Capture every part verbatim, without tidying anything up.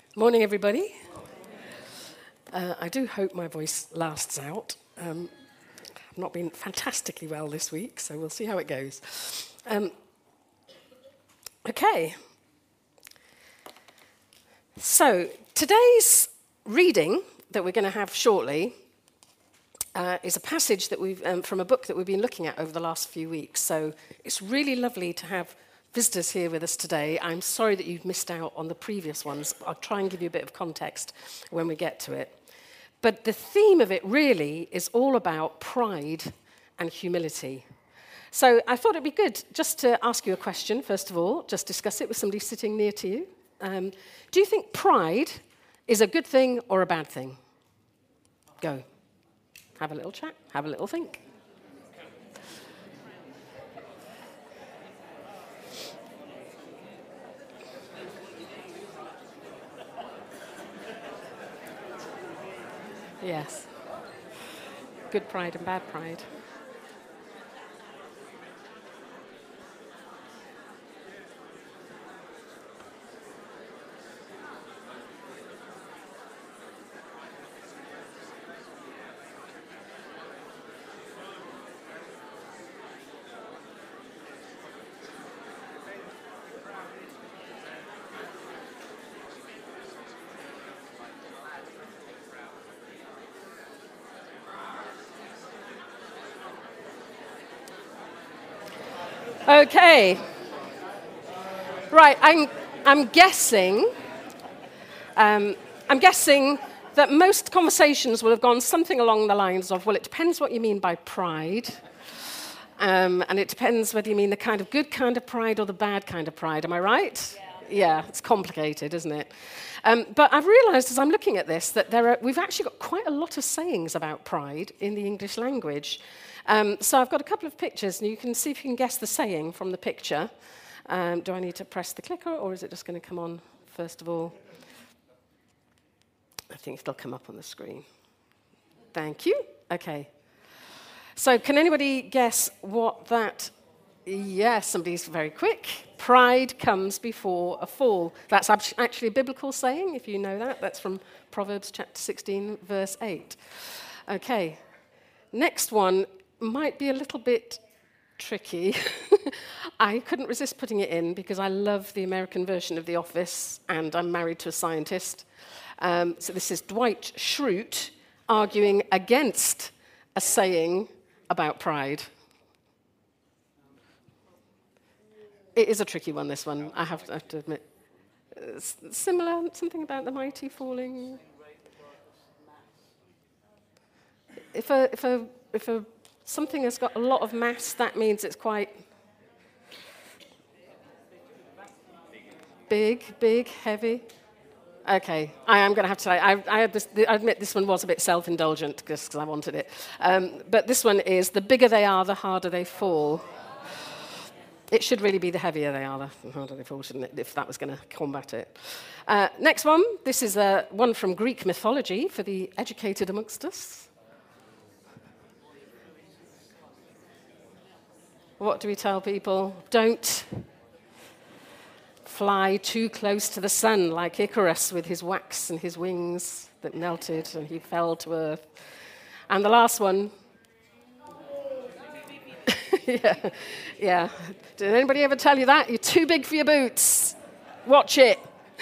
Morning, everybody. Uh, I do hope my voice lasts out. Um, I've not been fantastically well this week, so we'll see how it goes. Um, okay. So today's reading that we're going to have shortly uh, is a passage that we've um, from a book that we've been looking at over the last few weeks. So it's really lovely to have visitors here with us today. I'm sorry that you've missed out on the previous ones. I'll try and give you a bit of context when we get to it. But the theme of it really is all about pride and humility. So I thought it'd be good just to ask you a question, first of all, just discuss it with somebody sitting near to you. Um, do you think pride is a good thing or a bad thing? Go. Have a little chat, have a little think. Yes. Good pride and bad pride. Okay. Right, I'm, I'm guessing, um, I'm guessing that most conversations will have gone something along the lines of, well, it depends what you mean by pride, um, and it depends whether you mean the kind of good kind of pride or the bad kind of pride. Am I right? Yeah, yeah, it's complicated, isn't it? Um, but I've realized as I'm looking at this that there are, we've actually got quite a lot of sayings about pride in the English language. Um, so I've got a couple of pictures, and you can see if you can guess the saying from the picture. Um, do I need to press the clicker, or is it just going to come on first of all? I think it'll come up on the screen. Thank you. Okay. So can anybody guess what that... Yes, somebody's very quick. Pride comes before a fall. That's actually a biblical saying, if you know that. That's from Proverbs chapter sixteen, verse eight. Okay. Next one might be a little bit tricky. I couldn't resist putting it in because I love the American version of The Office, and I'm married to a scientist. Um, so this is Dwight Schrute arguing against a saying about pride. It is a tricky one, this one, I have to, I have to admit. Uh, similar, something about the mighty falling. If a, if a, if a something has got a lot of mass, that means it's quite big, big, heavy. Okay, I am going to have to say, I, I, this, I admit this one was a bit self-indulgent because I wanted it. Um, but this one is, the bigger they are, the harder they fall. It should really be the heavier they are, the harder they fall, shouldn't it, if that was going to combat it. Uh, next one, this is uh, one from Greek mythology for the educated amongst us. What do we tell people? Don't fly too close to the sun like Icarus with his wax and his wings that melted and he fell to earth. And the last one. yeah, yeah. Did anybody ever tell you that? You're too big for your boots. Watch it.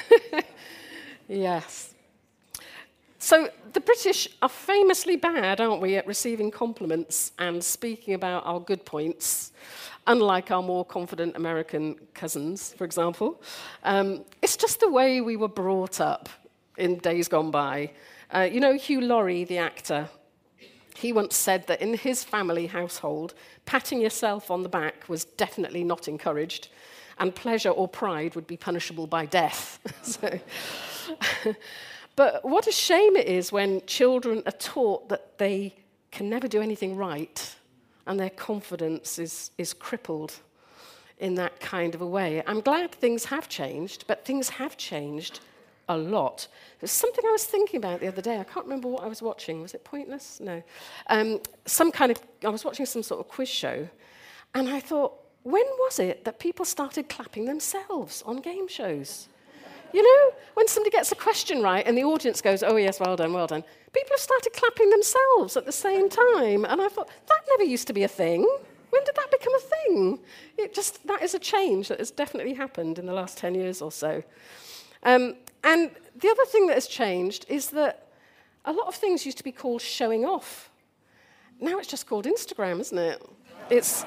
Yes. So the British are famously bad, aren't we, at receiving compliments and speaking about our good points, unlike our more confident American cousins, for example. Um, it's just the way we were brought up in days gone by. Uh, you know, Hugh Laurie, the actor, he once said that in his family household, patting yourself on the back was definitely not encouraged, and pleasure or pride would be punishable by death. so... But what a shame it is when children are taught that they can never do anything right and their confidence is, is crippled in that kind of a way. I'm glad things have changed, but things have changed a lot. There's something I was thinking about the other day. I can't remember what I was watching. Was it Pointless? No. Um, some kind of, I was watching some sort of quiz show, and I thought, when was it that people started clapping themselves on game shows? You know, when somebody gets a question right and the audience goes, oh, yes, well done, well done, people have started clapping themselves at the same time. And I thought, that never used to be a thing. When did that become a thing? It just, that is a change that has definitely happened in the last ten years or so. Um, and the other thing that has changed is that a lot of things used to be called showing off. Now it's just called Instagram, isn't it? It's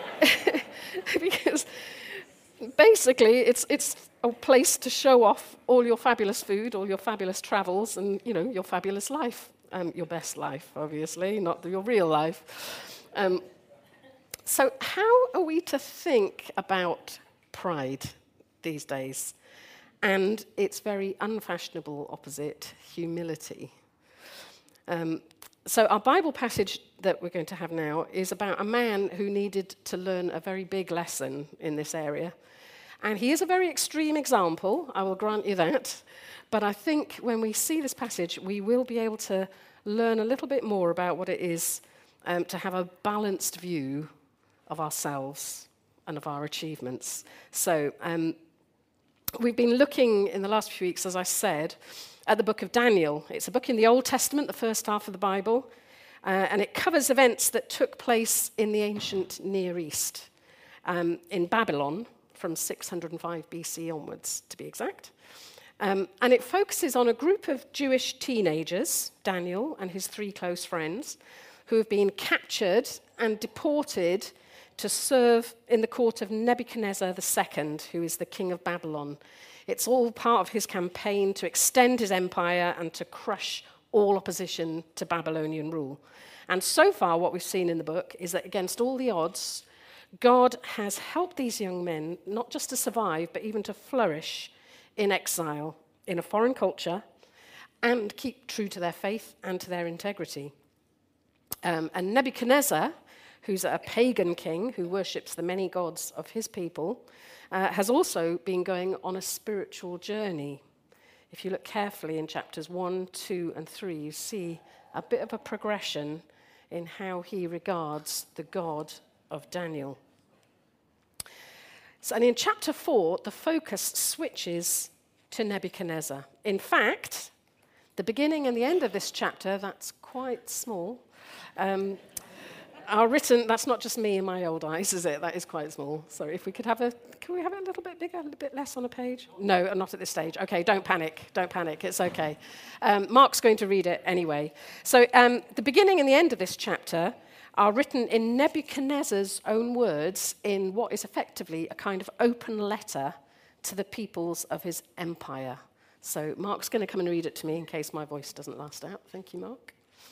because basically it's it's a place to show off all your fabulous food, all your fabulous travels, and you know your fabulous life, um, your best life, obviously, not your real life. Um, so how are we to think about pride these days and its very unfashionable opposite, humility? Um, so our Bible passage that we're going to have now is about a man who needed to learn a very big lesson in this area. And he is a very extreme example, I will grant you that. But I think when we see this passage, we will be able to learn a little bit more about what it is um, to have a balanced view of ourselves and of our achievements. So um, we've been looking in the last few weeks, as I said, at the book of Daniel. It's a book in the Old Testament, the first half of the Bible, uh, and it covers events that took place in the ancient Near East, um, in Babylon, from six hundred five B C onwards, to be exact. Um, and it focuses on a group of Jewish teenagers, Daniel and his three close friends, who have been captured and deported to serve in the court of Nebuchadnezzar the Second, who is the king of Babylon. It's all part of his campaign to extend his empire and to crush all opposition to Babylonian rule. And so far, what we've seen in the book is that against all the odds, God has helped these young men not just to survive, but even to flourish in exile, in a foreign culture, and keep true to their faith and to their integrity. Um, and Nebuchadnezzar, who's a pagan king who worships the many gods of his people, uh, has also been going on a spiritual journey. If you look carefully in chapters one, two, and three, you see a bit of a progression in how he regards the God of Daniel. So, and in chapter four, the focus switches to Nebuchadnezzar. In fact, the beginning and the end of this chapter, that's quite small, um, are written, that's not just me and my old eyes, is it? That is quite small. So if we could have a, can we have it a little bit bigger, a little bit less on a page? No, not at this stage. Okay, don't panic, don't panic, it's okay. Um, Mark's going to read it anyway. So um, the beginning and the end of this chapter are written in Nebuchadnezzar's own words in what is effectively a kind of open letter to the peoples of his empire. So Mark's going to come and read it to me in case my voice doesn't last out. Thank you, Mark.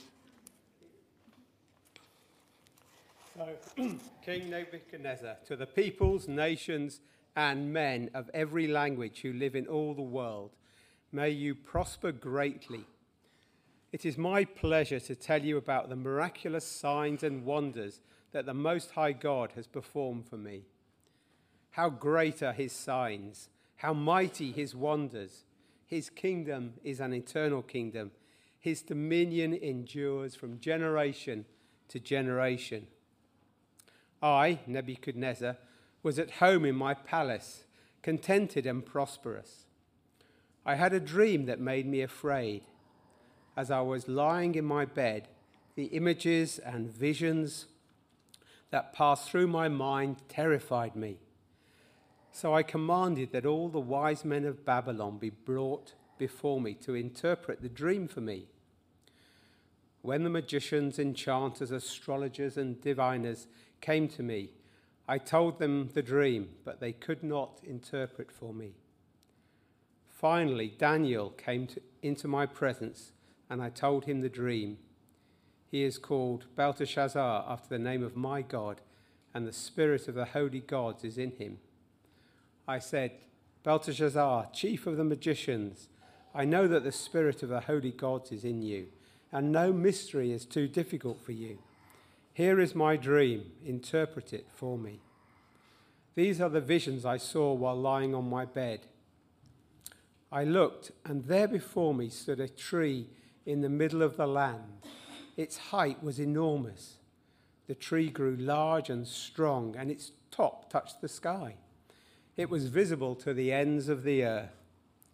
So, King Nebuchadnezzar, to the peoples, nations, and men of every language who live in all the world, may you prosper greatly. It is my pleasure to tell you about the miraculous signs and wonders that the Most High God has performed for me. How great are his signs, how mighty his wonders. His kingdom is an eternal kingdom. His dominion endures from generation to generation. I, Nebuchadnezzar, was at home in my palace, contented and prosperous. I had a dream that made me afraid. As I was lying in my bed, the images and visions that passed through my mind terrified me. So I commanded that all the wise men of Babylon be brought before me to interpret the dream for me. When the magicians, enchanters, astrologers, and diviners came to me, I told them the dream, but they could not interpret for me. Finally, Daniel came to, into my presence, and I told him the dream. He is called Belteshazzar, after the name of my God, and the spirit of the holy gods is in him. I said, Belteshazzar, chief of the magicians, I know that the spirit of the holy gods is in you, and no mystery is too difficult for you. Here is my dream, interpret it for me. These are the visions I saw while lying on my bed. I looked, and there before me stood a tree in the middle of the land. Its height was enormous. The tree grew large and strong, and its top touched the sky. It was visible to the ends of the earth.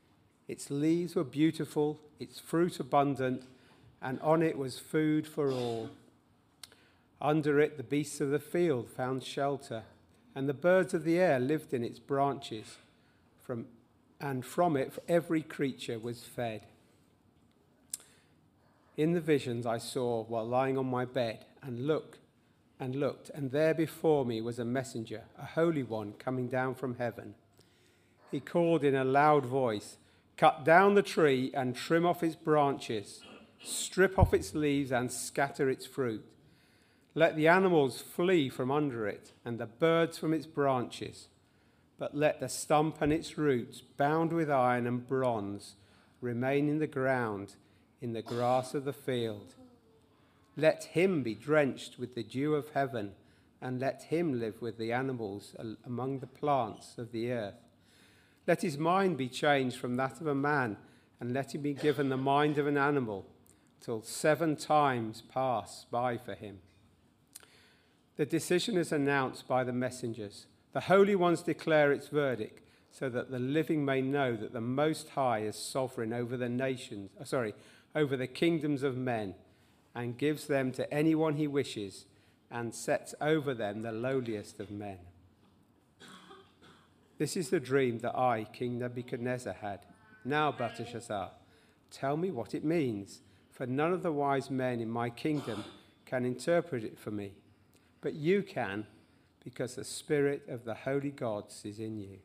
Its leaves were beautiful, its fruit abundant, and on it was food for all. Under it the beasts of the field found shelter, and the birds of the air lived in its branches. From, and from it every creature was fed. In the visions I saw while lying on my bed, and look, and looked, and there before me was a messenger, a holy one, coming down from heaven. He called in a loud voice, "Cut down the tree and trim off its branches, strip off its leaves and scatter its fruit. Let the animals flee from under it and the birds from its branches, but let the stump and its roots, bound with iron and bronze, remain in the ground, in the grass of the field. Let him be drenched with the dew of heaven, and let him live with the animals among the plants of the earth. Let his mind be changed from that of a man, and let him be given the mind of an animal, till seven times pass by for him." The decision is announced by the messengers. The holy ones declare its verdict, so that the living may know that the Most High is sovereign over the nations, uh, sorry, over the kingdoms of men, and gives them to anyone he wishes, and sets over them the lowliest of men. This is the dream that I, King Nebuchadnezzar, had. Now, Belteshazzar, tell me what it means, for none of the wise men in my kingdom can interpret it for me. But you can, because the spirit of the holy gods is in you.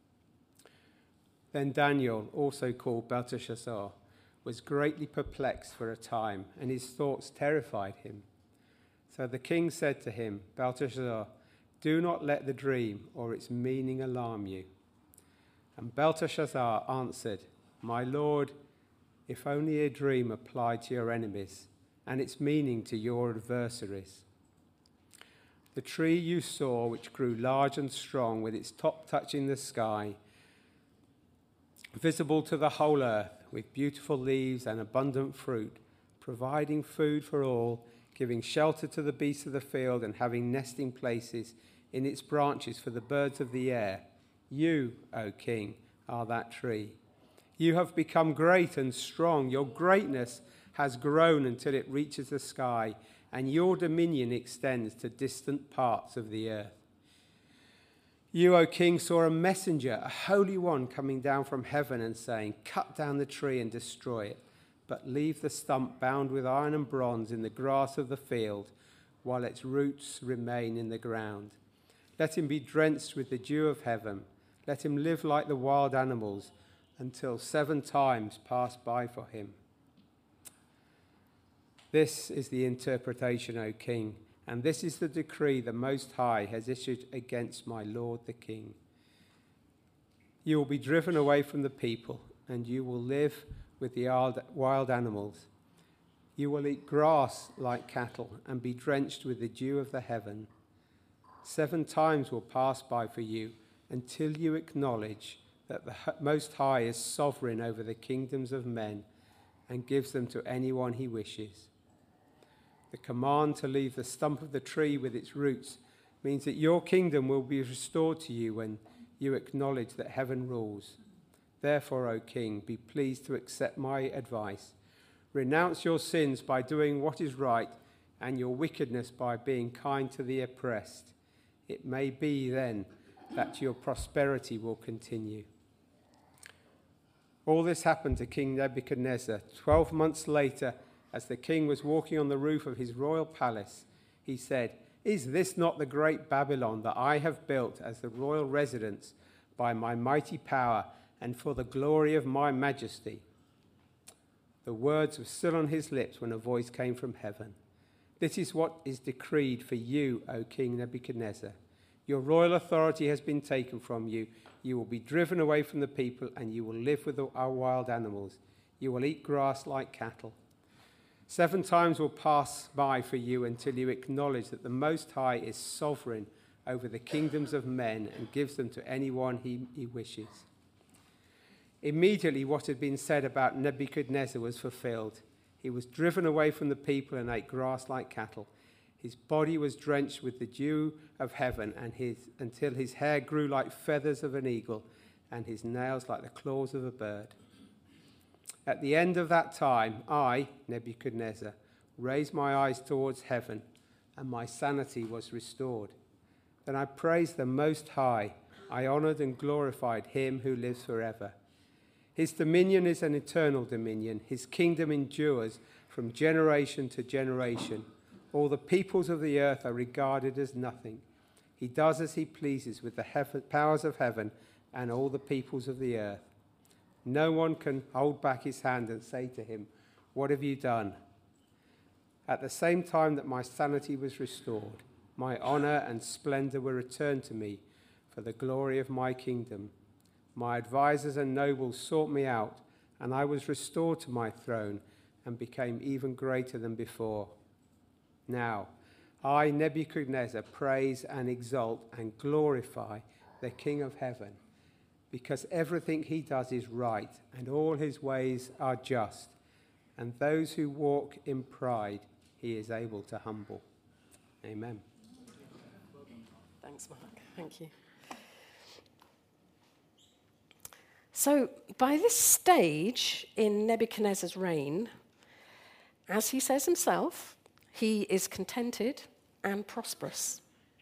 Then Daniel, also called Belteshazzar, was greatly perplexed for a time, and his thoughts terrified him. So the king said to him, "Belteshazzar, do not let the dream or its meaning alarm you." And Belteshazzar answered, "My lord, if only a dream applied to your enemies, and its meaning to your adversaries. The tree you saw, which grew large and strong, with its top touching the sky, visible to the whole earth, with beautiful leaves and abundant fruit, providing food for all, giving shelter to the beasts of the field, and having nesting places in its branches for the birds of the air. You, O king, are that tree. You have become great and strong. Your greatness has grown until it reaches the sky, and your dominion extends to distant parts of the earth. You, O king, saw a messenger, a holy one, coming down from heaven and saying, 'Cut down the tree and destroy it, but leave the stump bound with iron and bronze in the grass of the field, while its roots remain in the ground. Let him be drenched with the dew of heaven. Let him live like the wild animals until seven times pass by for him.' This is the interpretation, O king, and this is the decree the Most High has issued against my lord the king. You will be driven away from the people, and you will live with the wild animals. You will eat grass like cattle and be drenched with the dew of the heaven. Seven times will pass by for you until you acknowledge that the Most High is sovereign over the kingdoms of men and gives them to anyone he wishes. The command to leave the stump of the tree with its roots means that your kingdom will be restored to you when you acknowledge that heaven rules. Therefore, O king, be pleased to accept my advice. Renounce your sins by doing what is right, and your wickedness by being kind to the oppressed. It may be then that your prosperity will continue." All this happened to King Nebuchadnezzar. Twelve months later, as the king was walking on the roof of his royal palace, he said, "Is this not the great Babylon that I have built as the royal residence by my mighty power and for the glory of my majesty?" The words were still on his lips when a voice came from heaven. "This is what is decreed for you, O King Nebuchadnezzar. Your royal authority has been taken from you. You will be driven away from the people, and you will live with our wild animals. You will eat grass like cattle. Seven times will pass by for you until you acknowledge that the Most High is sovereign over the kingdoms of men and gives them to anyone he, he wishes." Immediately what had been said about Nebuchadnezzar was fulfilled. He was driven away from the people and ate grass like cattle. His body was drenched with the dew of heaven and his, until his hair grew like feathers of an eagle and his nails like the claws of a bird. At the end of that time, I, Nebuchadnezzar, raised my eyes towards heaven, and my sanity was restored. Then I praised the Most High. I honoured and glorified him who lives forever. His dominion is an eternal dominion. His kingdom endures from generation to generation. All the peoples of the earth are regarded as nothing. He does as he pleases with the heaven, powers of heaven and all the peoples of the earth. No one can hold back his hand and say to him, "What have you done?" At the same time that my sanity was restored, my honour and splendour were returned to me for the glory of my kingdom. My advisers and nobles sought me out, and I was restored to my throne and became even greater than before. Now, I, Nebuchadnezzar, praise and exalt and glorify the King of heaven, because everything he does is right, and all his ways are just, and those who walk in pride he is able to humble. Amen. Thanks, Mark. Thank you. So, by this stage in Nebuchadnezzar's reign, as he says himself, he is contented and prosperous.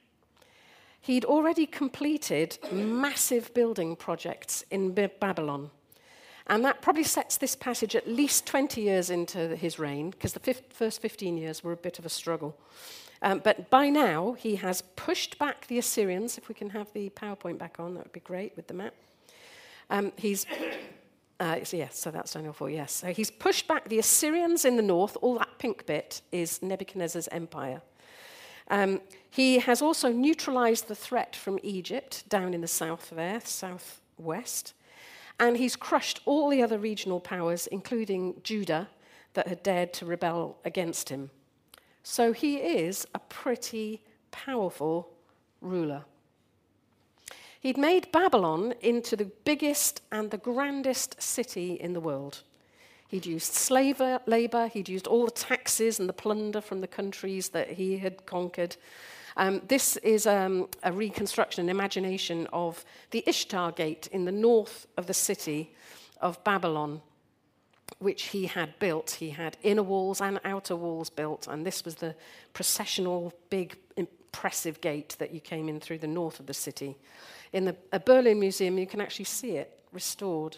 He'd already completed massive building projects in Babylon. And that probably sets this passage at least twenty years into his reign, because the fifth, first fifteen years were a bit of a struggle. Um, but by now, he has pushed back the Assyrians. If we can have the PowerPoint back on, that would be great with the map. Um, he's, uh, so yes, so that's Daniel four, yes. So he's pushed back the Assyrians in the north. All that pink bit is Nebuchadnezzar's empire. Um, he has also neutralized the threat from Egypt down in the south there, southwest. And he's crushed all the other regional powers, including Judah, that had dared to rebel against him. So he is a pretty powerful ruler. He'd made Babylon into the biggest and the grandest city in the world. He'd used slave labor, he'd used all the taxes and the plunder from the countries that he had conquered. Um, this is um, a reconstruction, an imagination of the Ishtar Gate in the north of the city of Babylon, which he had built. He had inner walls and outer walls built, and this was the processional, big, impressive gate that you came in through the north of the city. In the a Berlin Museum, you can actually see it restored.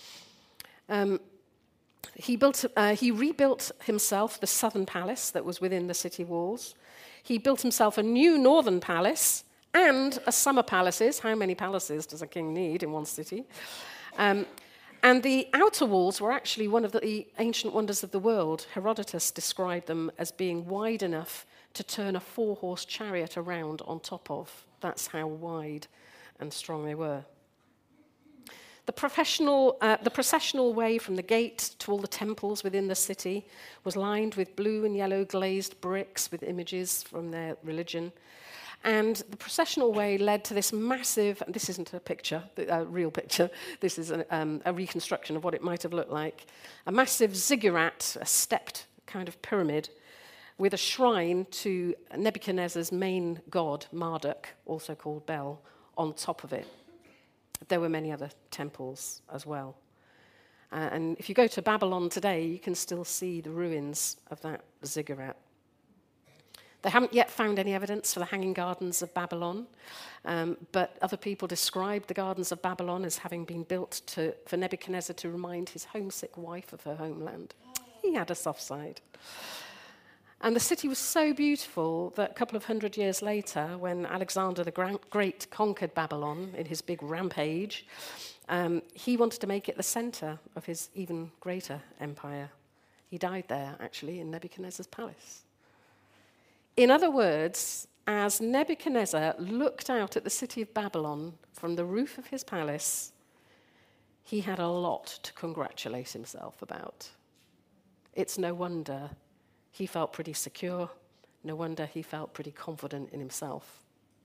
Um, he, built, uh, he rebuilt himself the southern palace that was within the city walls. He built himself a new northern palace and a summer palaces. How many palaces does a king need in one city? Um, and the outer walls were actually one of the ancient wonders of the world. Herodotus described them as being wide enough to turn a four-horse chariot around on top of. That's how wide and strong they were. The, professional, uh, the processional way from the gate to all the temples within the city was lined with blue and yellow glazed bricks with images from their religion. And the processional way led to this massive, and this isn't a picture, a real picture, this is a, um, a reconstruction of what it might have looked like, a massive ziggurat, a stepped kind of pyramid, with a shrine to Nebuchadnezzar's main god, Marduk, also called Bel, on top of it. There were many other temples as well. Uh, and if you go to Babylon today, you can still see the ruins of that ziggurat. They haven't yet found any evidence for the Hanging Gardens of Babylon, um, but other people describe the Gardens of Babylon as having been built to, for Nebuchadnezzar to remind his homesick wife of her homeland. He had a soft side. And the city was so beautiful that a couple of hundred years later, when Alexander the Great conquered Babylon in his big rampage, um, he wanted to make it the center of his even greater empire. He died there, actually, in Nebuchadnezzar's palace. In other words, as Nebuchadnezzar looked out at the city of Babylon from the roof of his palace, he had a lot to congratulate himself about. It's no wonder he felt pretty secure. No wonder he felt pretty confident in himself.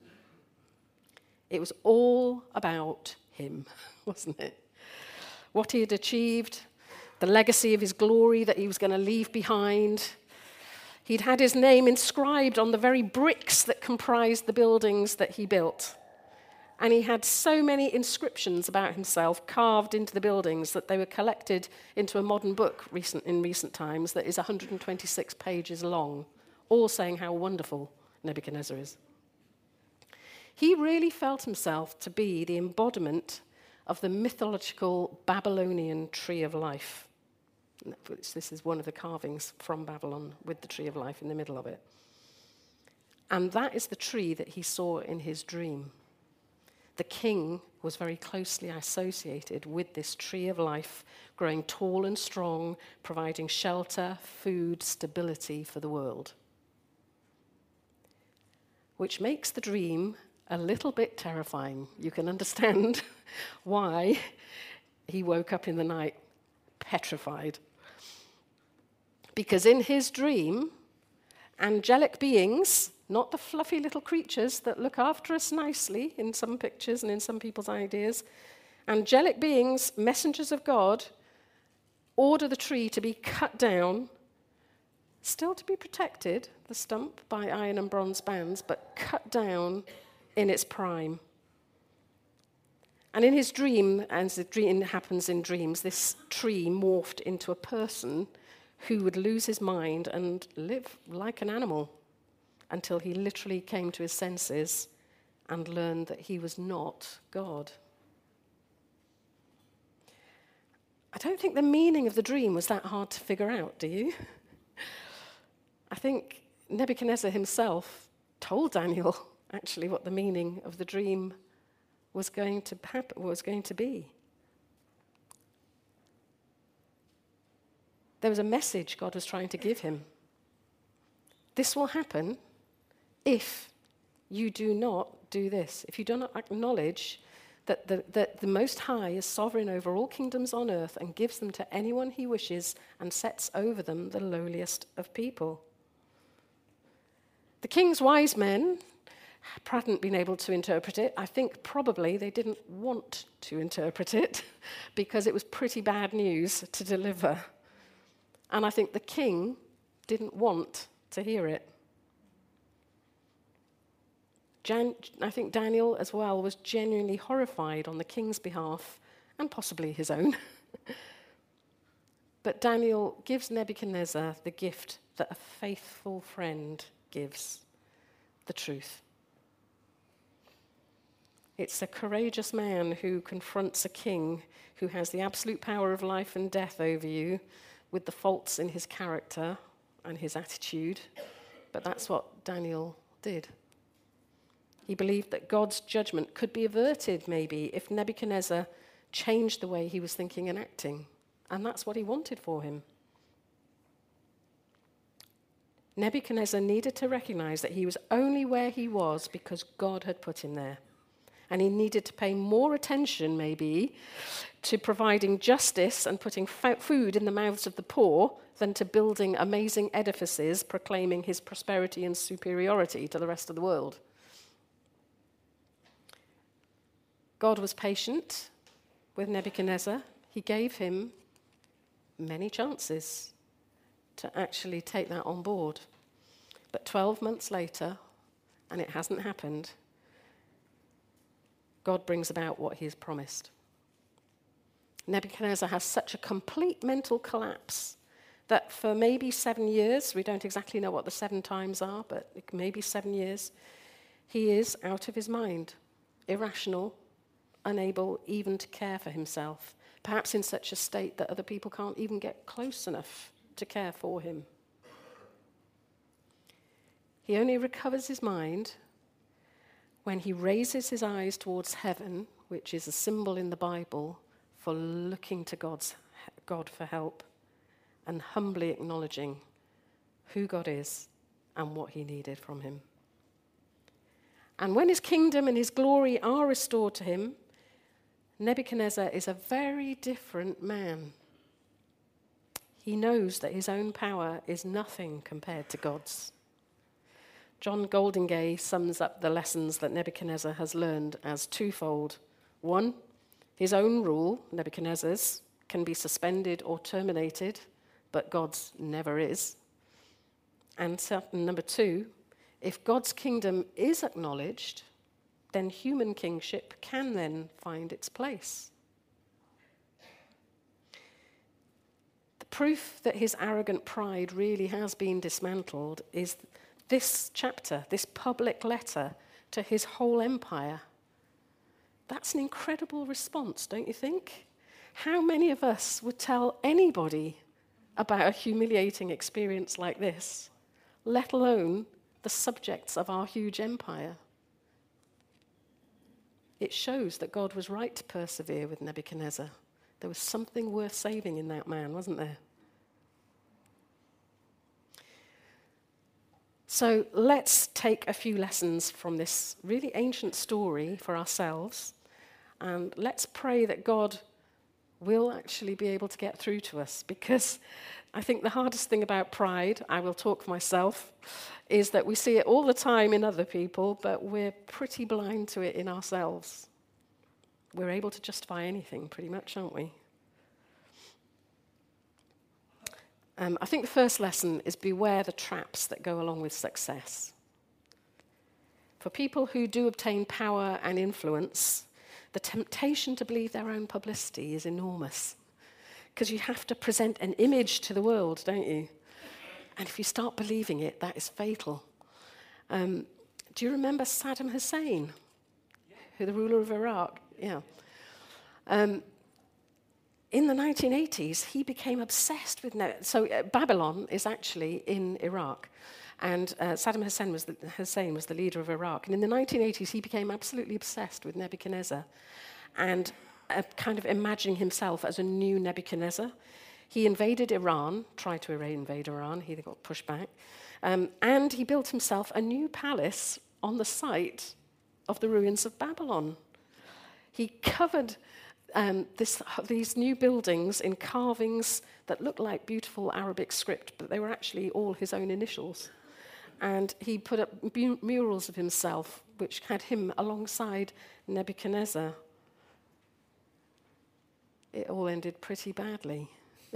It was all about him, wasn't it? What he had achieved, the legacy of his glory that he was going to leave behind. He'd had his name inscribed on the very bricks that comprised the buildings that he built. And he had so many inscriptions about himself carved into the buildings that they were collected into a modern book recent, in recent times that is one hundred twenty-six pages long, all saying how wonderful Nebuchadnezzar is. He really felt himself to be the embodiment of the mythological Babylonian tree of life. This is one of the carvings from Babylon with the tree of life in the middle of it. And that is the tree that he saw in his dream. The king was very closely associated with this tree of life, growing tall and strong, providing shelter, food, stability for the world. Which makes the dream a little bit terrifying. You can understand why he woke up in the night petrified. Because in his dream, angelic beings, not the fluffy little creatures that look after us nicely in some pictures and in some people's ideas, angelic beings, messengers of God, order the tree to be cut down, still to be protected, the stump, by iron and bronze bands, but cut down in its prime. And in his dream, as the dream happens in dreams, this tree morphed into a person who would lose his mind and live like an animal until he literally came to his senses and learned that he was not God. I don't think the meaning of the dream was that hard to figure out, do you? I think Nebuchadnezzar himself told Daniel actually what the meaning of the dream was going to happen, was going to be. There was a message God was trying to give him. This will happen if you do not do this, if you do not acknowledge that the, that the Most High is sovereign over all kingdoms on earth and gives them to anyone he wishes and sets over them the lowliest of people. The king's wise men hadn't been able to interpret it. I think probably they didn't want to interpret it because it was pretty bad news to deliver. And I think the king didn't want to hear it. Jan- I think Daniel as well was genuinely horrified on the king's behalf and possibly his own. But Daniel gives Nebuchadnezzar the gift that a faithful friend gives, the truth. It's a courageous man who confronts a king who has the absolute power of life and death over you with the faults in his character and his attitude. But that's what Daniel did. He believed that God's judgment could be averted, maybe, if Nebuchadnezzar changed the way he was thinking and acting. And that's what he wanted for him. Nebuchadnezzar needed to recognize that he was only where he was because God had put him there. And he needed to pay more attention, maybe, to providing justice and putting food in the mouths of the poor than to building amazing edifices proclaiming his prosperity and superiority to the rest of the world. God was patient with Nebuchadnezzar. He gave him many chances to actually take that on board. But twelve months later, and it hasn't happened, God brings about what he has promised. Nebuchadnezzar has such a complete mental collapse that for maybe seven years, we don't exactly know what the seven times are, but maybe seven years, he is out of his mind, irrational, unable even to care for himself, perhaps in such a state that other people can't even get close enough to care for him. He only recovers his mind when he raises his eyes towards heaven, which is a symbol in the Bible for looking to God's, God for help and humbly acknowledging who God is and what he needed from him. And when his kingdom and his glory are restored to him, Nebuchadnezzar is a very different man. He knows that his own power is nothing compared to God's. John Goldingay sums up the lessons that Nebuchadnezzar has learned as twofold. One, his own rule, Nebuchadnezzar's, can be suspended or terminated, but God's never is. And number two, if God's kingdom is acknowledged, then human kingship can then find its place. The proof that his arrogant pride really has been dismantled is this chapter, this public letter to his whole empire. That's an incredible response, don't you think? How many of us would tell anybody about a humiliating experience like this, let alone the subjects of our huge empire? It shows that God was right to persevere with Nebuchadnezzar. There was something worth saving in that man, wasn't there? So let's take a few lessons from this really ancient story for ourselves, and let's pray that God will actually be able to get through to us, because I think the hardest thing about pride, I will talk for myself, is that we see it all the time in other people, but we're pretty blind to it in ourselves. We're able to justify anything, pretty much, aren't we? Um, I think the first lesson is beware the traps that go along with success. For people who do obtain power and influence, the temptation to believe their own publicity is enormous, because you have to present an image to the world, don't you? And if you start believing it, that is fatal. Um, do you remember Saddam Hussein, who the ruler of Iraq? Yeah. Um, in the nineteen eighties, he became obsessed with... Ne- so uh, Babylon is actually in Iraq. And uh, Saddam Hussein was, the, Hussein was the leader of Iraq. And in the nineteen eighties, he became absolutely obsessed with Nebuchadnezzar and uh, kind of imagining himself as a new Nebuchadnezzar. He invaded Iran, tried to invade Iran, he got pushed back. Um, and he built himself a new palace on the site of the ruins of Babylon. He covered um, this, these new buildings in carvings that looked like beautiful Arabic script, but they were actually all his own initials. And he put up bu- murals of himself, which had him alongside Nebuchadnezzar. It all ended pretty badly.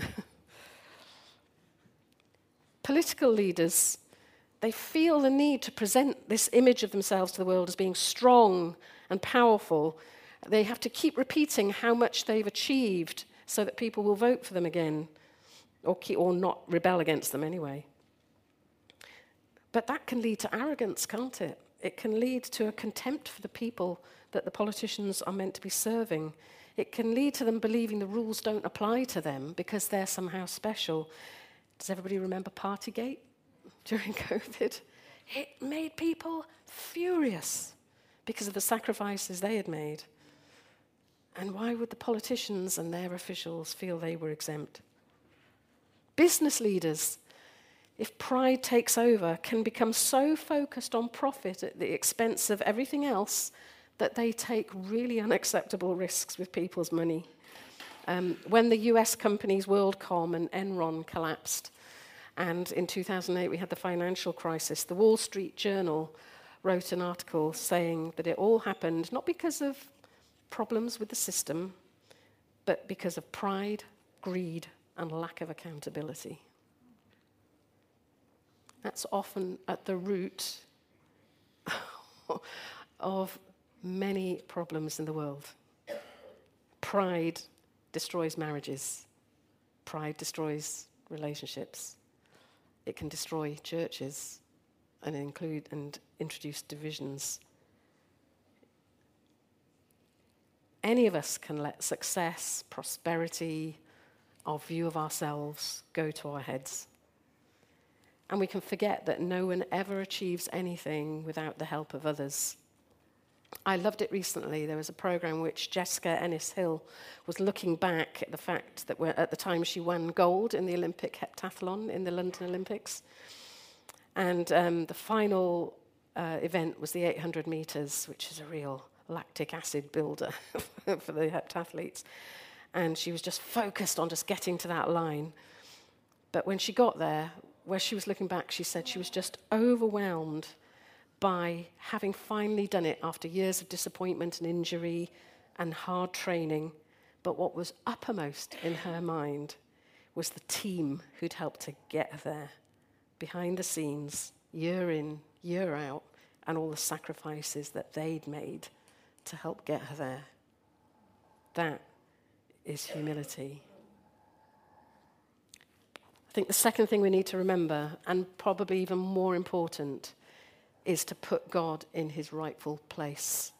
Political leaders, they feel the need to present this image of themselves to the world as being strong and powerful. They have to keep repeating how much they've achieved so that people will vote for them again, or, keep, or not rebel against them anyway. But that can lead to arrogance, can't it? It can lead to a contempt for the people that the politicians are meant to be serving. It can lead to them believing the rules don't apply to them because they're somehow special. Does everybody remember Partygate during COVID? It made people furious because of the sacrifices they had made. And why would the politicians and their officials feel they were exempt? Business leaders, if pride takes over, can become so focused on profit at the expense of everything else that they take really unacceptable risks with people's money. Um, when the U S companies WorldCom and Enron collapsed, and in two thousand eight we had the financial crisis, the Wall Street Journal wrote an article saying that it all happened not because of problems with the system, but because of pride, greed, and lack of accountability. That's often at the root of many problems in the world. Pride destroys marriages. Pride destroys relationships. It can destroy churches and include and introduce divisions. Any of us can let success, prosperity, our view of ourselves go to our heads. And we can forget that no one ever achieves anything without the help of others. I loved it recently. There was a program which Jessica Ennis-Hill was looking back at the fact that at the time she won gold in the Olympic heptathlon in the London Olympics. And um, the final uh, event was the eight hundred metres, which is a real lactic acid builder for the heptathletes. And she was just focused on just getting to that line. But when she got there, where she was looking back, she said she was just overwhelmed by having finally done it after years of disappointment and injury and hard training. But what was uppermost in her mind was the team who'd helped to get there, behind the scenes, year in, year out, and all the sacrifices that they'd made to help get her there. That is humility. I think the second thing we need to remember, and probably even more important, is to put God in his rightful place.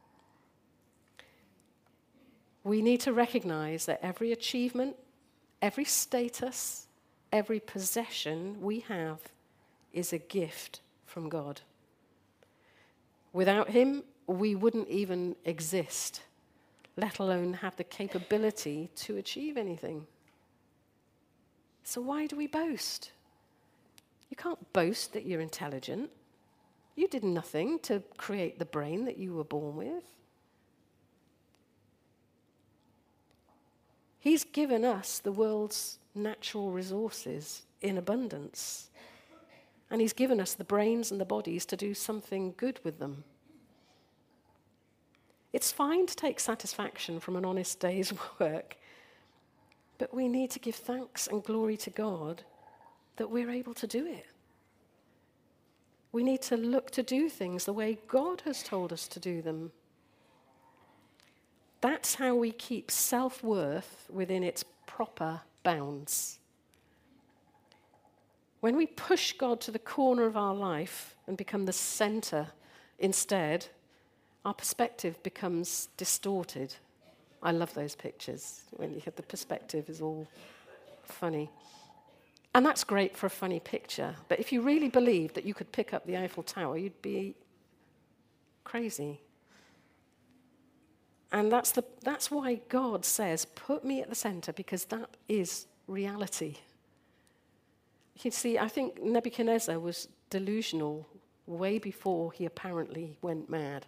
We need to recognize that every achievement, every status, every possession we have is a gift from God. Without him, we wouldn't even exist, let alone have the capability to achieve anything. So why do we boast? You can't boast that you're intelligent. You did nothing to create the brain that you were born with. He's given us the world's natural resources in abundance. And he's given us the brains and the bodies to do something good with them. It's fine to take satisfaction from an honest day's work, but we need to give thanks and glory to God that we're able to do it. We need to look to do things the way God has told us to do them. That's how we keep self-worth within its proper bounds. When we push God to the corner of our life and become the center instead, our perspective becomes distorted. I love those pictures when you have the perspective is all funny. And that's great for a funny picture. But if you really believed that you could pick up the Eiffel Tower, you'd be crazy. And that's the that's why God says, put me at the center, because that is reality. You see, I think Nebuchadnezzar was delusional way before he apparently went mad.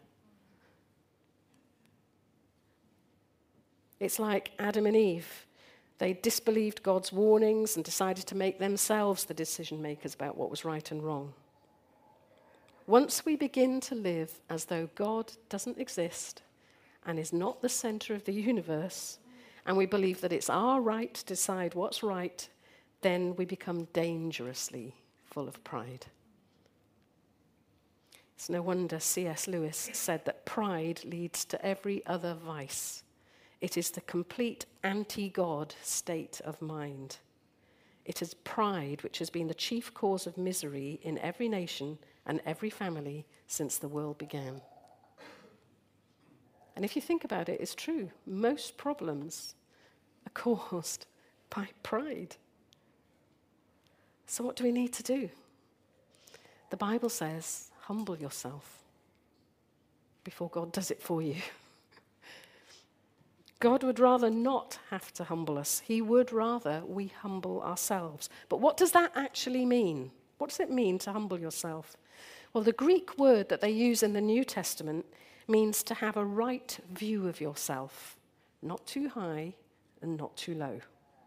It's like Adam and Eve. They disbelieved God's warnings and decided to make themselves the decision makers about what was right and wrong. Once we begin to live as though God doesn't exist and is not the center of the universe, and we believe that it's our right to decide what's right, then we become dangerously full of pride. It's no wonder C S Lewis said that pride leads to every other vice. It is the complete anti-God state of mind. It is pride which has been the chief cause of misery in every nation and every family since the world began. And if you think about it, it's true. Most problems are caused by pride. So what do we need to do? The Bible says, humble yourself before God does it for you. God would rather not have to humble us. He would rather we humble ourselves. But what does that actually mean? What does it mean to humble yourself? Well, the Greek word that they use in the New Testament means to have a right view of yourself, not too high and not too low.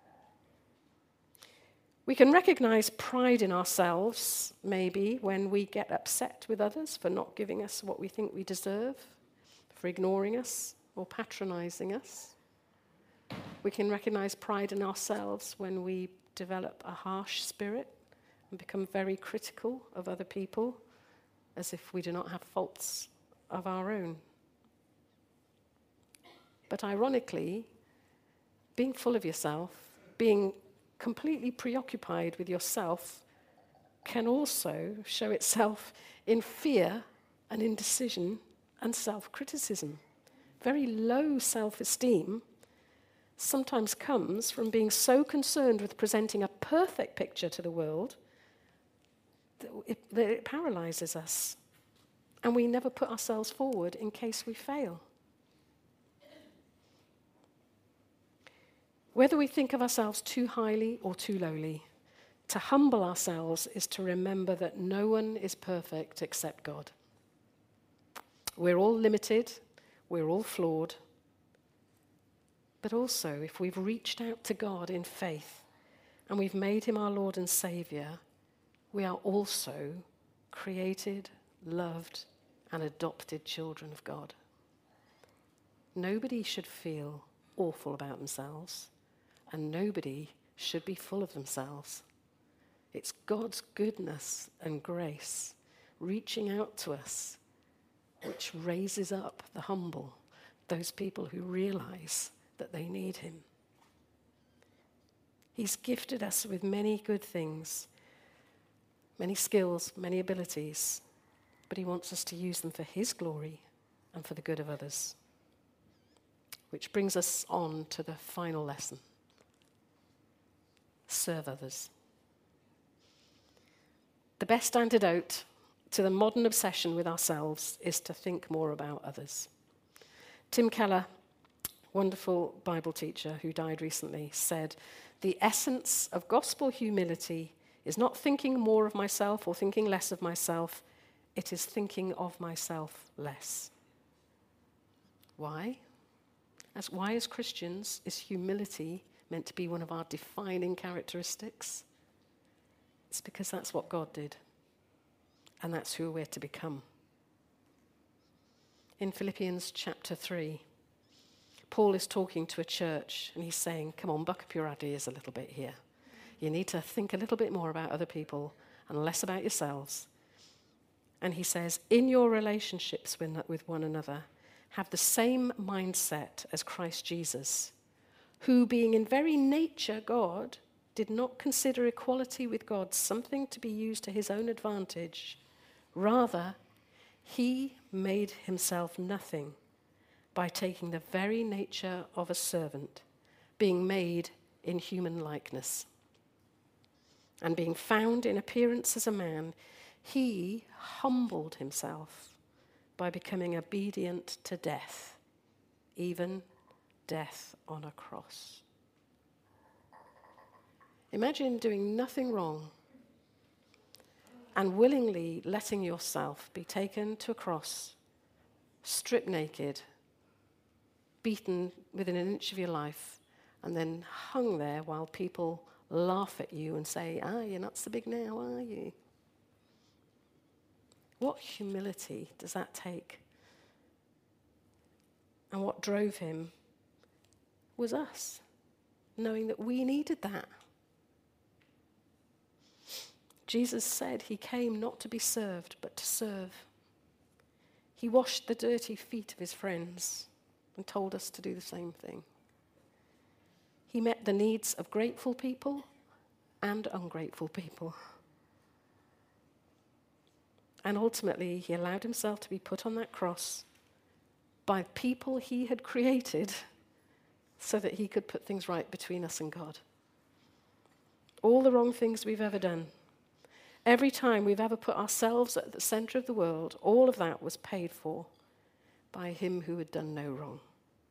We can recognize pride in ourselves, maybe, when we get upset with others for not giving us what we think we deserve, for ignoring us, or patronizing us. We can recognize pride in ourselves when we develop a harsh spirit and become very critical of other people, as if we do not have faults of our own. But ironically, being full of yourself, being completely preoccupied with yourself, can also show itself in fear and indecision and self-criticism. Very low self-esteem sometimes comes from being so concerned with presenting a perfect picture to the world that it, that it paralyzes us. And we never put ourselves forward in case we fail. Whether we think of ourselves too highly or too lowly, to humble ourselves is to remember that no one is perfect except God. We're all limited. We're all flawed. But also, if we've reached out to God in faith and we've made him our Lord and Savior, we are also created, loved, and adopted children of God. Nobody should feel awful about themselves, and nobody should be full of themselves. It's God's goodness and grace reaching out to us, which raises up the humble, those people who realize that they need him. He's gifted us with many good things, many skills, many abilities, but he wants us to use them for his glory and for the good of others. Which brings us on to the final lesson. Serve others. The best antidote to the modern obsession with ourselves is to think more about others. Tim Keller, wonderful Bible teacher who died recently, said, "The essence of gospel humility is not thinking more of myself or thinking less of myself. It is thinking of myself less." Why? As why as Christians is humility meant to be one of our defining characteristics? It's because that's what God did. And that's who we're to become. In Philippians chapter three, Paul is talking to a church and he's saying, come on, buck up your ideas a little bit here. You need to think a little bit more about other people and less about yourselves. And he says, in your relationships with one another, have the same mindset as Christ Jesus, who, being in very nature God, did not consider equality with God something to be used to his own advantage. Rather, he made himself nothing by taking the very nature of a servant, being made in human likeness. And being found in appearance as a man, he humbled himself by becoming obedient to death, even death on a cross. Imagine doing nothing wrong and willingly letting yourself be taken to a cross, stripped naked, beaten within an inch of your life, and then hung there while people laugh at you and say, ah, you're not so big now, are you? What humility does that take? And what drove him was us, knowing that we needed that. Jesus said he came not to be served, but to serve. He washed the dirty feet of his friends and told us to do the same thing. He met the needs of grateful people and ungrateful people. And ultimately, he allowed himself to be put on that cross by people he had created so that he could put things right between us and God. All the wrong things we've ever done, every time we've ever put ourselves at the center of the world, all of that was paid for by him who had done no wrong.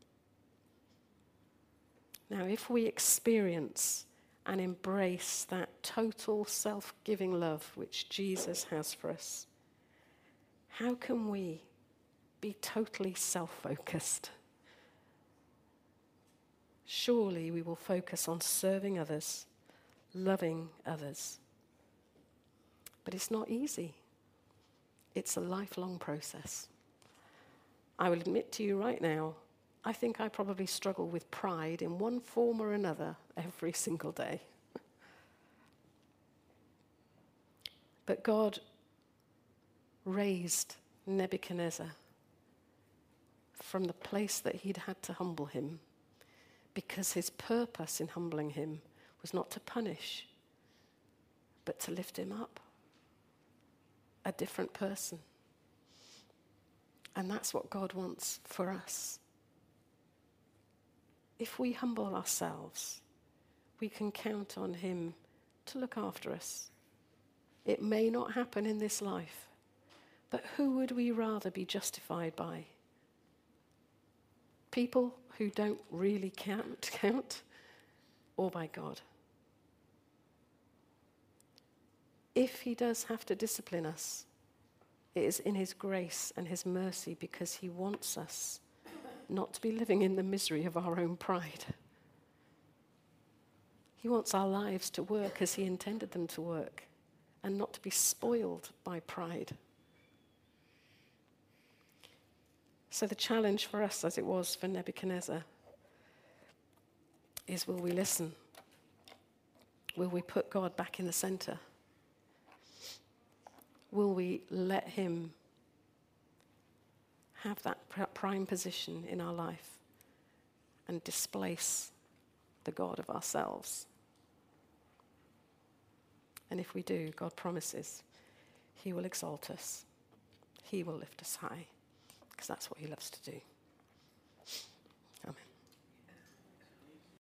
Now, if we experience and embrace that total self-giving love which Jesus has for us, how can we be totally self-focused? Surely we will focus on serving others, loving others. But it's not easy. It's a lifelong process. I will admit to you right now, I think I probably struggle with pride in one form or another every single day. But God raised Nebuchadnezzar from the place that he'd had to humble him, because his purpose in humbling him was not to punish, but to lift him up, a different person. And that's what God wants for us. If we humble ourselves, we can count on him to look after us. It may not happen in this life, but who would we rather be justified by? People who don't really count, count, or by God? If he does have to discipline us, it is in his grace and his mercy, because he wants us not to be living in the misery of our own pride. He wants our lives to work as he intended them to work, and not to be spoiled by pride. So the challenge for us, as it was for Nebuchadnezzar, is, will we listen? Will we put God back in the center? Will we let him have that prime position in our life and displace the God of ourselves? And if we do, God promises he will exalt us. He will lift us high, because that's what he loves to do.